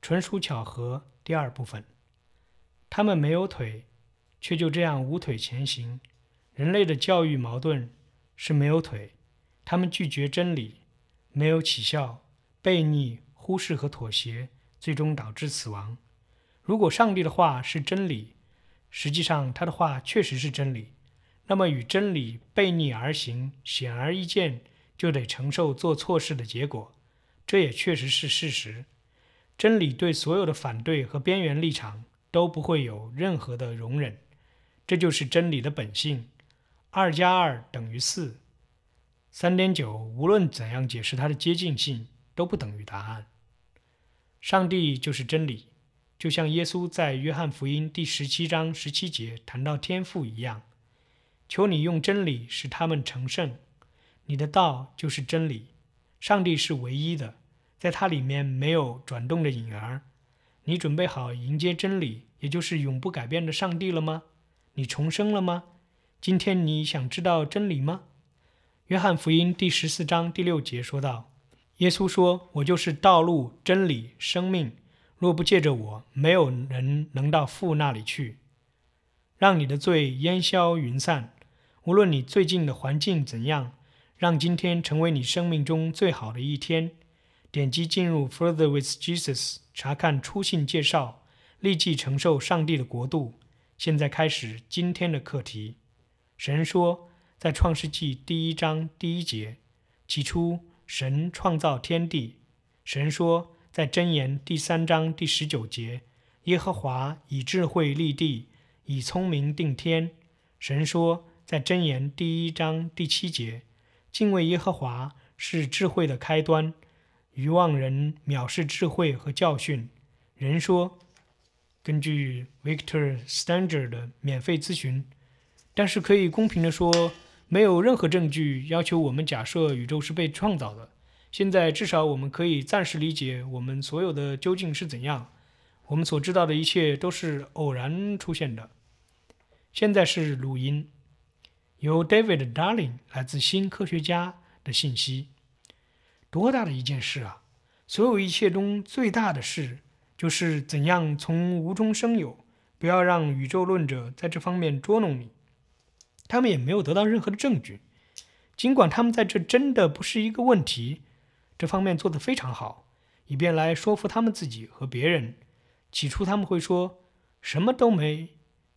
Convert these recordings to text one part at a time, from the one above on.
纯属巧合第二部分。他们没有腿，却就这样无腿前行。人类的教育矛盾是没有腿，他们拒绝真理，没有起效，悖逆、忽视和妥协，最终导致死亡。如果上帝的话是真理，实际上他的话确实是真理，那么与真理悖逆而行，显而易见就得承受做错事的结果，这也确实是事实。真理对所有的反对和边缘立场都不会有任何的容忍，这就是真理的本性。2+2等于4， 3.9无论怎样解释它的接近性都不等于答案。上帝就是真理，就像耶稣在约翰福音第17章17节谈到天父一样，求你用真理使他们成圣，你的道就是真理。上帝是唯一的，在它里面没有转动的影儿。你准备好迎接真理，也就是永不改变的上帝了吗？你重生了吗？今天你想知道真理吗？约翰福音第14章第6节说道，耶稣说，我就是道路、真理、生命，若不借着我，没有人能到父那里去。让你的罪烟消云散，无论你最近的环境怎样，让今天成为你生命中最好的一天。点击进入 Further with Jesus， 查看初信介绍，立即承受上帝的国度。现在开始今天的课题。神说，在创世纪第1章第1节，起初神创造天地。神说，在箴言第3章第19节，耶和华以智慧立地，以聪明定天。神说，在箴言第1章第7节，敬畏耶和华是智慧的开端，愚妄人藐视智慧和教训。人说，根据 Victor Stanger 的免费咨询，但是可以公平地说，没有任何证据要求我们假设宇宙是被创造的。现在至少我们可以暂时理解我们所有的究竟是怎样。我们所知道的一切都是偶然出现的。现在是录音，由 David Darling 来自新科学家的信息。多大的一件事啊！所有一切中最大的事，就是怎样从无中生有。不要让宇宙论者在这方面捉弄你。他们也没有得到任何的证据，尽管他们在这真的不是一个问题，这方面做得非常好，以便来说服他们自己和别人。起初他们会说，什么都没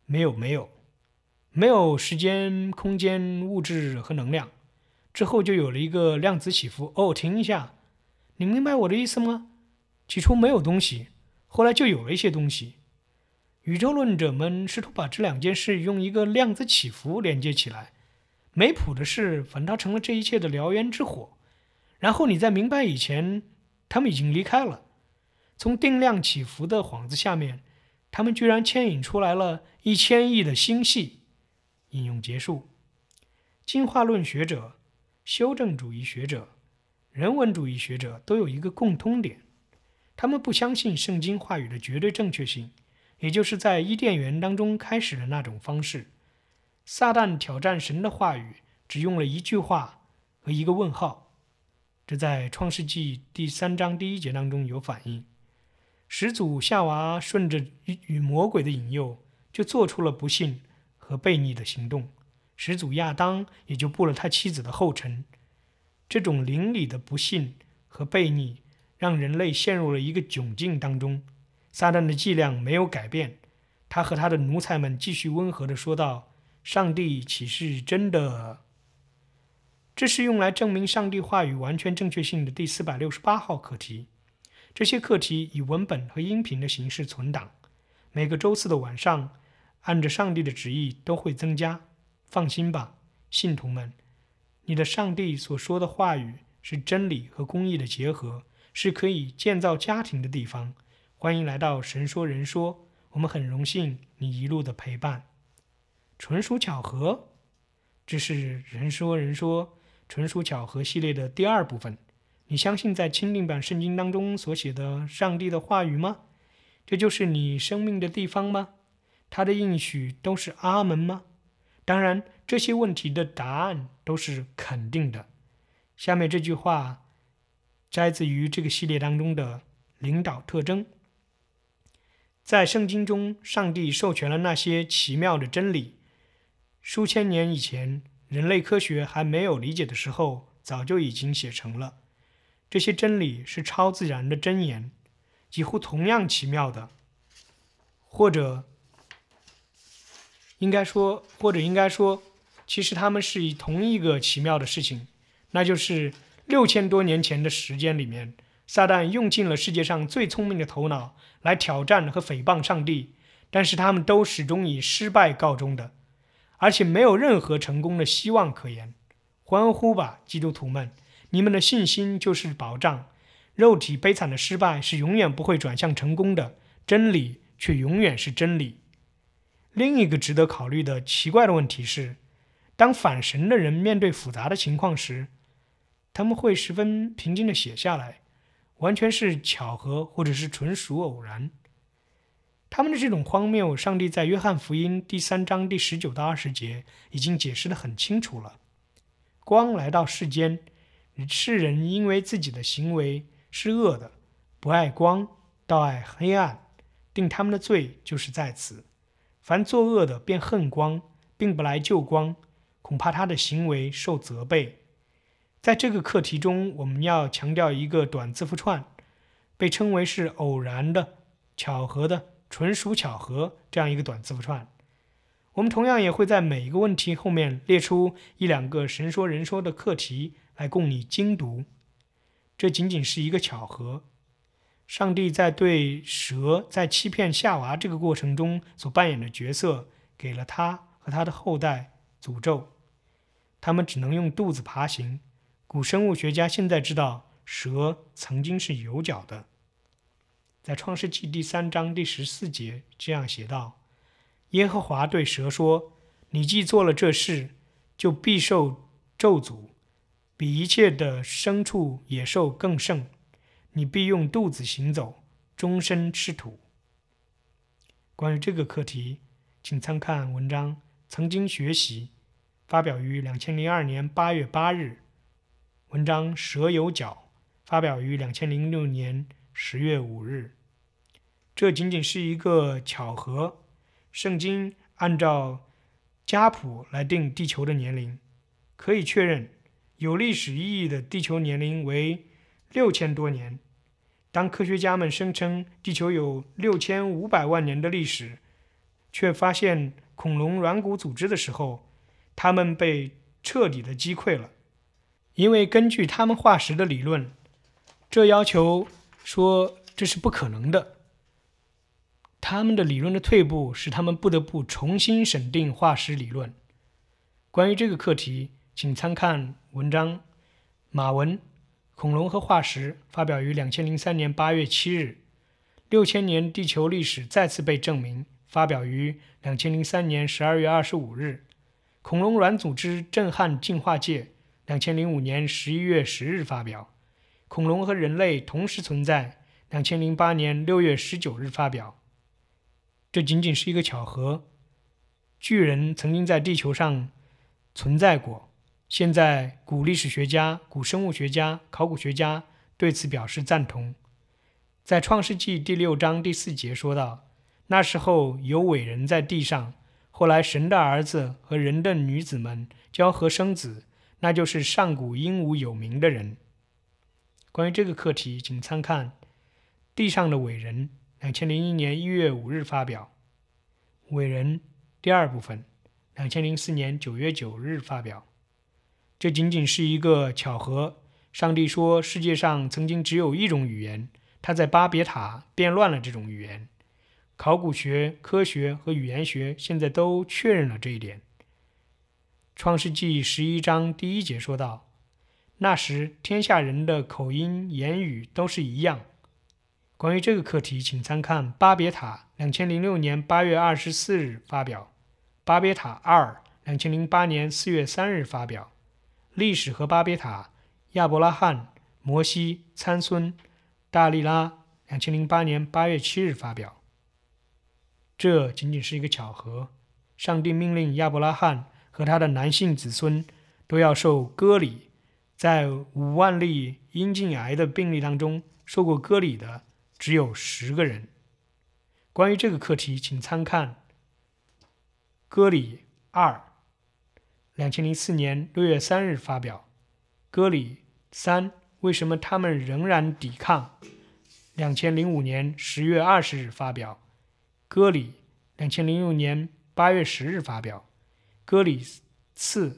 有时间、空间、物质和能量。之后就有了一个量子起伏。停一下，你明白我的意思吗？起初没有东西，后来就有了一些东西。宇宙论者们试图把这两件事用一个量子起伏连接起来，没谱的事反倒成了这一切的燎原之火。然后你在明白以前，他们已经离开了。从定量起伏的幌子下面，他们居然牵引出来了1000亿的星系。引用结束。进化论学者、修正主义学者、人文主义学者都有一个共通点，他们不相信圣经话语的绝对正确性，也就是在伊甸园当中开始的那种方式。撒旦挑战神的话语，只用了一句话和一个问号，这在创世纪第3章第1节当中有反映。始祖夏娃顺着与魔鬼的引诱，就做出了不信和悖逆的行动，始祖亚当也就步了他妻子的后尘。这种灵里的不信和悖逆，让人类陷入了一个窘境当中。撒旦的伎俩没有改变，他和他的奴才们继续温和地说道，上帝岂是真的？这是用来证明上帝话语完全正确性的第468号课题。这些课题以文本和音频的形式存档，每个周四的晚上，按着上帝的旨意都会增加。放心吧，信徒们，你的上帝所说的话语是真理和公义的结合，是可以建造家庭的地方。欢迎来到神说人说，我们很荣幸你一路的陪伴。纯属巧合？这是人说人说纯属巧合系列的第2部分。你相信在钦定版圣经当中所写的上帝的话语吗？这就是你生命的地方吗？他的应许都是阿门吗？当然，这些问题的答案都是肯定的。下面这句话摘自于这个系列当中的领导特征。 在圣经中，上帝授权了那些奇妙的真理，数千年以前，人类科学还没有理解的时候，早就已经写成了。这些真理是超自然的箴言，几乎同样奇妙的，或者应该说，其实他们是同一个奇妙的事情，那就是6000多年前的时间里面，撒旦用尽了世界上最聪明的头脑来挑战和诽谤上帝，但是他们都始终以失败告终的，而且没有任何成功的希望可言。欢呼吧，基督徒们！你们的信心就是保障。肉体悲惨的失败是永远不会转向成功的，真理却永远是真理。另一个值得考虑的奇怪的问题是，当反神的人面对复杂的情况时，他们会十分平静地写下来，完全是巧合或者是纯属偶然。他们的这种荒谬，上帝在约翰福音第3章第19到20节已经解释得很清楚了。光来到世间，世人因为自己的行为是恶的，不爱光，倒爱黑暗，定他们的罪就是在此。凡作恶的便恨光，并不来救光，恐怕他的行为受责备。在这个课题中，我们要强调一个短字符串，被称为是偶然的、巧合的、纯属巧合这样一个短字符串。我们同样也会在每一个问题后面列出1-2个神说人说的课题来供你精读。这仅仅是一个巧合。上帝在对蛇在欺骗夏娃这个过程中所扮演的角色，给了他和他的后代诅咒，他们只能用肚子爬行。古生物学家现在知道，蛇曾经是有角的。在创世纪第3章第14节这样写道：耶和华对蛇说，你既做了这事，就必受咒诅，比一切的牲畜野兽更甚，你必用肚子行走，终身吃土。关于这个课题，请参看文章《曾经学习》，发表于2002年8月8日，文章《蛇有角》，发表于2006年10月5日。这仅仅是一个巧合。圣经按照家谱来定地球的年龄，可以确认有历史意义的地球年龄为6000多年。当科学家们声称地球有6500万年的历史，却发现恐龙软骨组织的时候，他们被彻底的击溃了。因为根据他们化石的理论，这要求说这是不可能的。他们的理论的退步使他们不得不重新审定化石理论。关于这个课题，请参看文章马文《恐龙和化石》，发表于2003年8月7日。6000年地球历史再次被证明，发表于2003年12月25日。恐龙软组织震撼进化界，2005年11月10日发表。恐龙和人类同时存在，2008年6月19日发表。这仅仅是一个巧合。巨人曾经在地球上存在过，现在古历史学家、古生物学家、考古学家对此表示赞同。在创世纪第6章第4节说道，那时候有伟人在地上，后来神的儿子和人的女子们交合生子，那就是上古英武有名的人。关于这个课题，请参看地上的伟人2001年1月5日发表，伟人第2部分2004年9月9日发表。这仅仅是一个巧合。上帝说世界上曾经只有一种语言，他在巴别塔变乱了这种语言。考古学、科学和语言学现在都确认了这一点。创世纪11章第1节说道，那时天下人的口音言语都是一样。关于这个课题，请参看巴别塔2006年8月24日发表，巴别塔2 2008年4月3日发表，历史和巴别塔，亚伯拉罕、摩西、参孙、大利拉2008年8月7日发表。这仅仅是一个巧合。上帝命令亚伯拉罕和他的男性子孙都要受割礼，在5万例阴茎癌的病例当中，受过割礼的只有10个人。 关于这个课题，请参看歌里2 2004年6月3日发表，歌里3为什么他们仍然抵抗2005年10月20日发表，歌里2006年8月10日发表，歌里4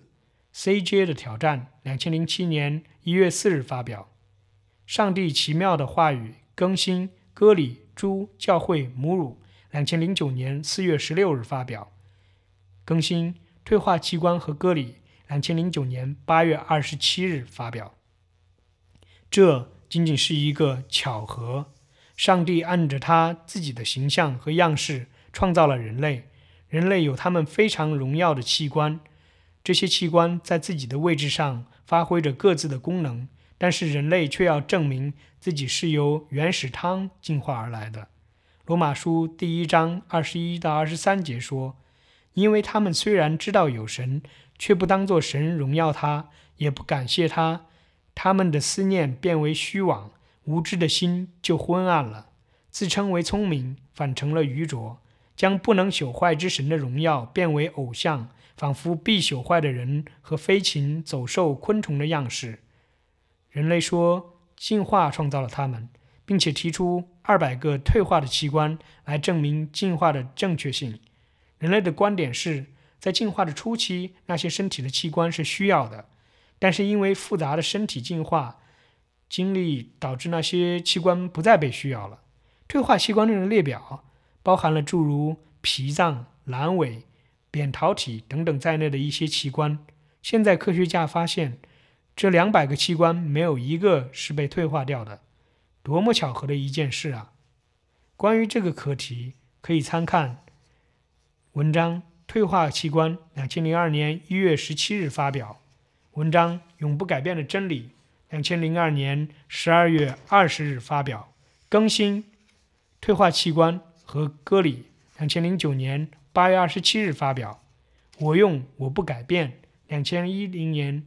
CJ 的挑战2007年1月4日发表，上帝奇妙的话语更新歌里诸教会母乳2009年4月16日发表，更新退化器官和歌里2009年8月27日发表。这仅仅是一个巧合，上帝按着他自己的形象和样式创造了人类，人类有他们非常荣耀的器官，这些器官在自己的位置上发挥着各自的功能，但是人类却要证明自己是由原始汤进化而来的。罗马书第1章21到23节说，因为他们虽然知道有神，却不当作神荣耀他，也不感谢他，他们的思念变为虚妄，无知的心就昏暗了，自称为聪明，反成了愚拙，将不能朽坏之神的荣耀变为偶像，仿佛必朽坏的人和飞禽、走兽、昆虫的样式。人类说进化创造了他们，并且提出200个退化的器官来证明进化的正确性。人类的观点是，在进化的初期，那些身体的器官是需要的，但是因为复杂的身体进化经历导致那些器官不再被需要了。退化器官的列表包含了诸如脾脏、阑尾、扁桃体等等在内的一些器官。现在科学家发现，这200个器官没有一个是被退化掉的，多么巧合的一件事啊！关于这个课题，可以参看文章《退化器官》2002年1月17日发表，文章《永不改变的真理》2002年12月20日发表，更新退化器官和歌里2009年8月27日发表，我用我不改变2010年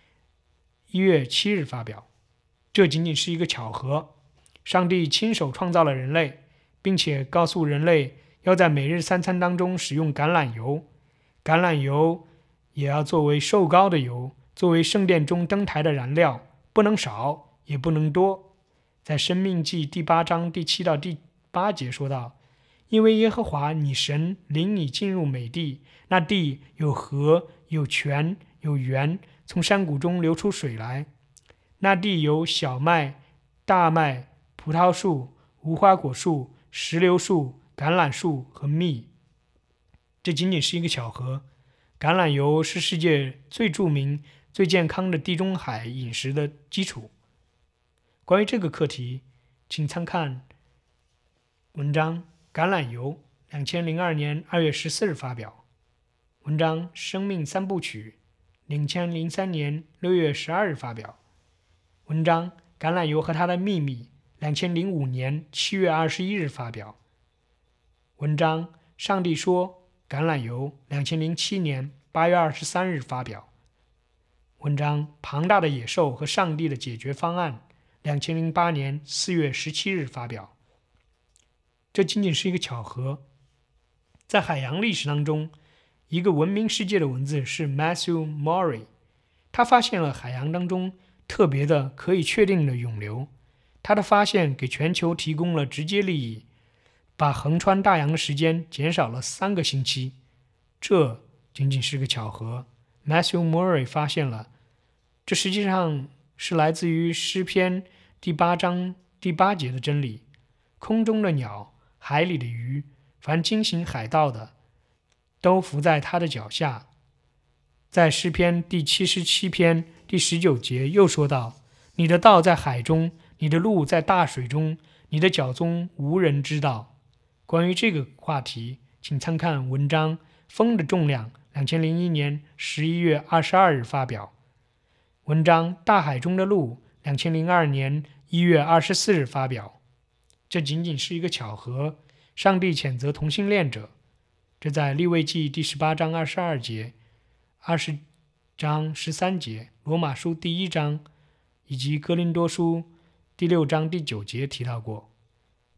1月7日发表。这仅仅是一个巧合，上帝亲手创造了人类，并且告诉人类要在每日3餐当中使用橄榄油，橄榄油也要作为受膏的油，作为圣殿中灯台的燃料，不能少也不能多。在申命记第8章第7到第8节说道，因为耶和华你神领你进入美地，那地有河有泉有源，从山谷中流出水来，那地有小麦、大麦、葡萄树、无花果树、石榴树、橄榄树和蜜。这仅仅是一个巧合，橄榄油是世界最著名、最健康的地中海饮食的基础。关于这个课题，请参看文章《橄榄油》2002年2月14日发表，文章《生命3部曲》2003年6月12日发表，文章《橄榄油和它的秘密》2005年7月21日发表，文章《上帝说橄榄油》2007年8月23日发表，文章《庞大的野兽和上帝的解决方案》2008年4月17日发表。这仅仅是一个巧合。在海洋历史当中，一个闻名世界的文字是 Matthew Maury， 他发现了海洋当中特别的可以确定的涌流。他的发现给全球提供了直接利益，把横穿大洋的时间减少了3个星期。这仅仅是个巧合。Matthew Maury 发现了，这实际上是来自于诗篇第8章第8节的真理：空中的鸟，海里的鱼，凡经行海道的，都伏在他的脚下。在诗篇第77篇第19节又说道：你的道在海中，你的路在大水中，你的脚踪无人知道。关于这个话题，请参看文章《风的重量》2001年11月22日发表，文章《大海中的路》2002年1月24日发表。这仅仅是一个巧合，上帝谴责同性恋者，这在利未记第18章22节、20章13节、罗马书第1章以及哥林多书第6章第9节提到过。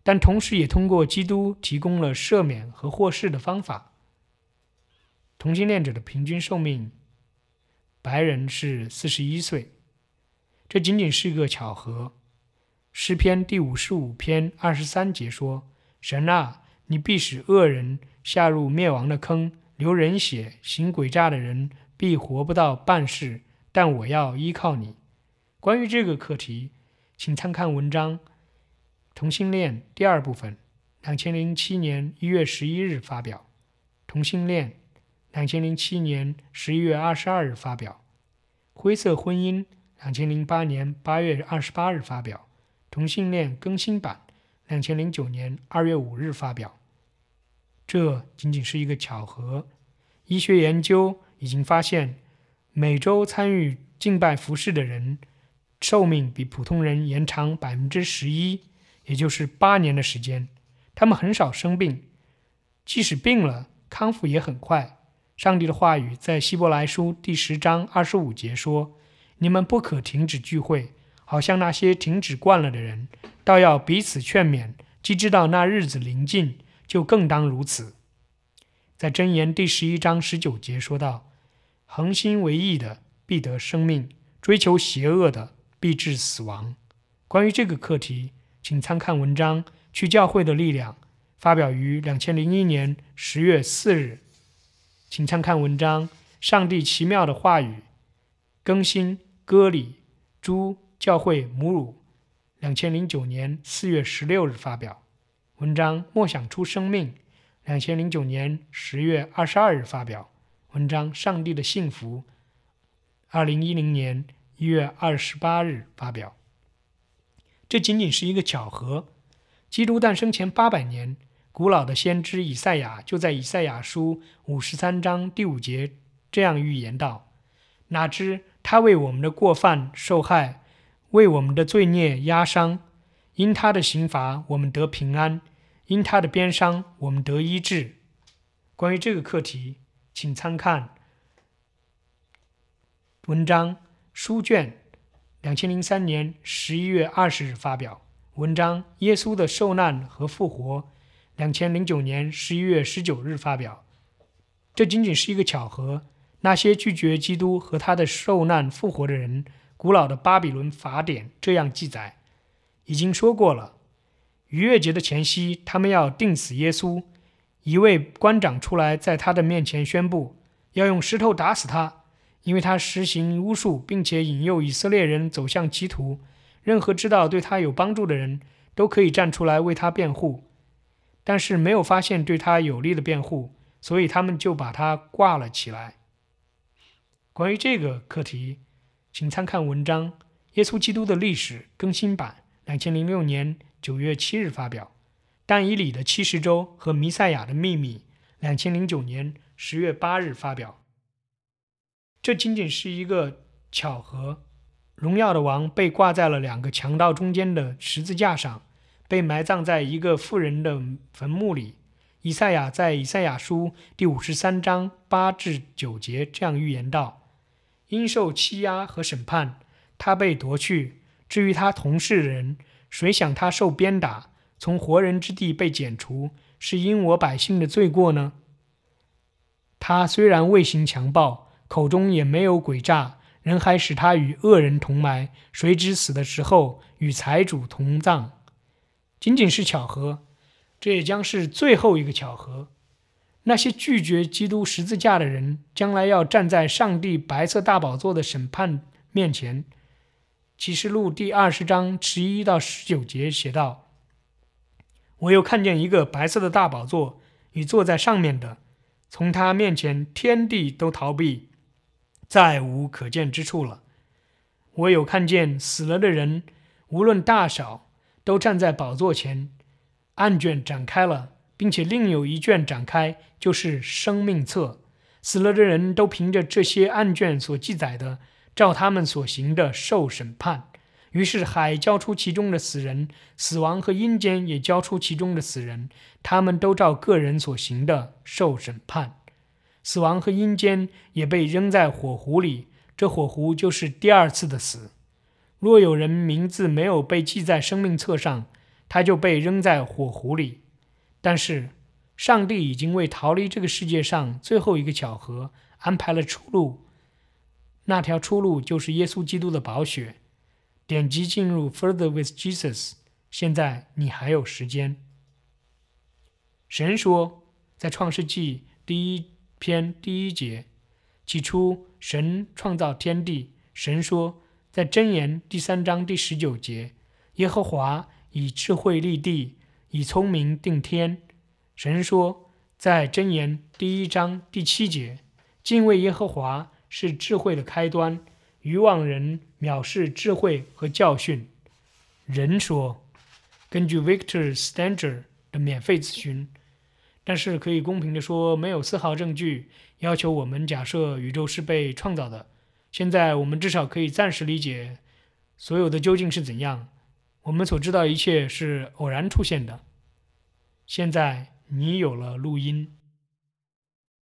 但同时也通过基督提供了赦免和获释的方法。同性恋者的平均寿命，白人是41岁，这仅仅是一个巧合。诗篇第55篇23节说：神啊，你必使恶人下入灭亡的坑，流人血，行诡诈的人必活不到半世，但我要依靠你。关于这个课题，请参看文章同性恋第二部分，2007年1月11日发表。同性恋2007年11月22日发表。灰色婚姻2008年8月28日发表。同性恋更新版2009年2月5日发表。这仅仅是一个巧合。医学研究已经发现，每周参与敬拜服事的人寿命比普通人延长 11%， 也就是8年的时间。他们很少生病，即使病了，康复也很快。上帝的话语在希伯来书第10章25节说：你们不可停止聚会，好像那些停止惯了的人，倒要彼此劝勉，既知道那日子临近，就更当如此。在箴言第11章19节说道：恒心为义的必得生命，追求邪恶的必致死亡。关于这个课题，请参看文章《去教会的力量》，发表于2001年10月4日。请参看文章《上帝奇妙的话语》，更新割礼诸教会母乳，2009年4月16日发表。文章《默想出生命》，2009年10月22日发表。文章《上帝的幸福》，2010年1月28日发表。这仅仅是一个巧合。基督诞生前800年，古老的先知以赛亚就在以赛亚书53章第5节这样预言道：哪知他为我们的过犯受害，为我们的罪孽压伤，因他的刑罚我们得平安，因他的鞭伤我们得医治。关于这个课题，请参看文章书卷2003年11月20日发表。文章耶稣的受难和复活2009年11月19日发表。这仅仅是一个巧合。那些拒绝基督和他的受难复活的人，古老的巴比伦法典这样记载，已经说过了。逾越节的前夕，他们要钉死耶稣。一位官长出来在他的面前宣布，要用石头打死他，因为他实行巫术，并且引诱以色列人走向歧途。任何知道对他有帮助的人都可以站出来为他辩护，但是没有发现对他有利的辩护，所以他们就把他挂了起来。关于这个课题，请参看文章《耶稣基督的历史》更新版2006年9月7日发表。但以理的70周和弥赛亚的秘密2009年10月8日发表。这仅仅是一个巧合。荣耀的王被挂在了2个强盗中间的十字架上，被埋葬在一个妇人的坟墓里。以赛亚在以赛亚书第53章8至9节这样预言道：因受欺压和审判，他被夺去。至于他同事的人，谁想他受鞭打，从活人之地被剪除，是因我百姓的罪过呢？他虽然未行强暴，口中也没有诡诈，人还使他与恶人同埋，谁知死的时候与财主同葬。仅仅是巧合，这也将是最后一个巧合。那些拒绝基督十字架的人，将来要站在上帝白色大宝座的审判面前。启示录第20章11到19节写道：我又看见一个白色的大宝座与坐在上面的，从他面前天地都逃避，再无可见之处了。我有看见死了的人，无论大小，都站在宝座前，案卷展开了，并且另有一卷展开，就是生命册。死了的人都凭着这些案卷所记载的，照他们所行的受审判。于是海交出其中的死人，死亡和阴间也交出其中的死人，他们都照个人所行的受审判。死亡和阴间也被扔在火湖里，这火湖就是第二次的死。若有人名字没有被记在生命册上， 他就被扔在火湖里。但是上帝已经为逃离这个世界上最后一个巧合安排了出路，那条出路就是耶稣基督的宝血。点击进入 Further with Jesus， 现在你还有时间。神说，在创世纪第1篇第1节，起初神创造天地。神说，在箴言第3章第19节，耶和华以智慧立地，以聪明定天。神说，在箴言第1章第7节，敬畏耶和华是智慧的开端，愚妄人藐视智慧和教训。人说，根据 Victor Stanger 的免费咨询，但是可以公平地说，没有丝毫证据要求我们假设宇宙是被创造的。现在我们至少可以暂时理解所有的究竟是怎样。我们所知道一切是偶然出现的。现在你有了录音。